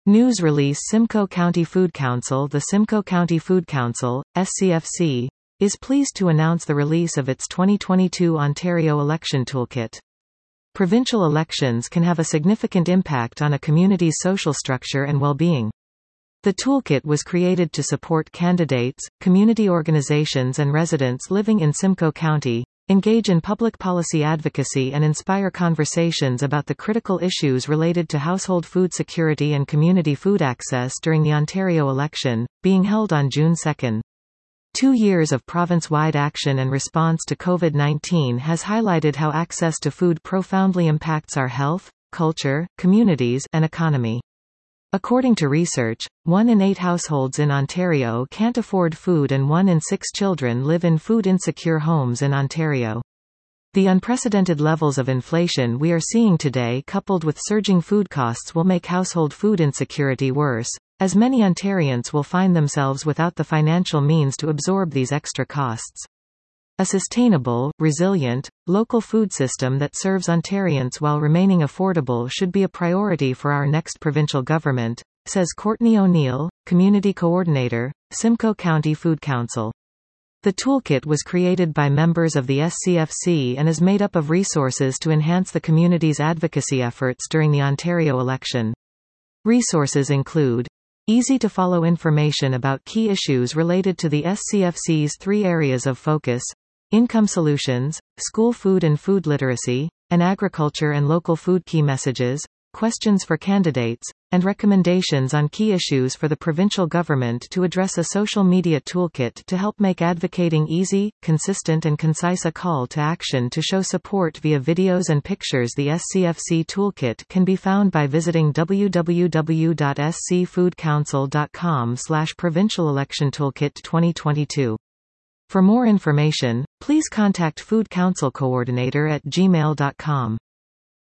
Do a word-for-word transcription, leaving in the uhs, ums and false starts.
News release Simcoe County Food Council. The Simcoe County Food Council, S C F C, is pleased to announce the release of its twenty twenty-two Ontario Election Toolkit. Provincial elections can have a significant impact on a community's social structure and well-being. The toolkit was created to support candidates, community organizations and residents living in Simcoe County, engage in public policy advocacy and inspire conversations about the critical issues related to household food security and community food access during the Ontario election, being held on June second. Two years of province-wide action and response to COVID nineteen has highlighted how access to food profoundly impacts our health, culture, communities, and economy. According to research, one in eight households in Ontario can't afford food and one in six children live in food-insecure homes in Ontario. The unprecedented levels of inflation we are seeing today, coupled with surging food costs, will make household food insecurity worse, as many Ontarians will find themselves without the financial means to absorb these extra costs. A sustainable, resilient, local food system that serves Ontarians while remaining affordable should be a priority for our next provincial government, says Courtney O'Neill, Community Coordinator, Simcoe County Food Council. The toolkit was created by members of the S C F C and is made up of resources to enhance the community's advocacy efforts during the Ontario election. Resources include easy-to-follow information about key issues related to the S C F C's three areas of focus: income solutions, school food and food literacy, and agriculture and local food. Key messages, questions for candidates, and recommendations on key issues for the provincial government to address. A social media toolkit to help make advocating easy, consistent and concise. A call to action to show support via videos and pictures. The S C F C toolkit can be found by visiting w w w dot s c food council dot com slash provincial election toolkit twenty twenty-two. For more information, please contact Food Council Coordinator at gmail dot com.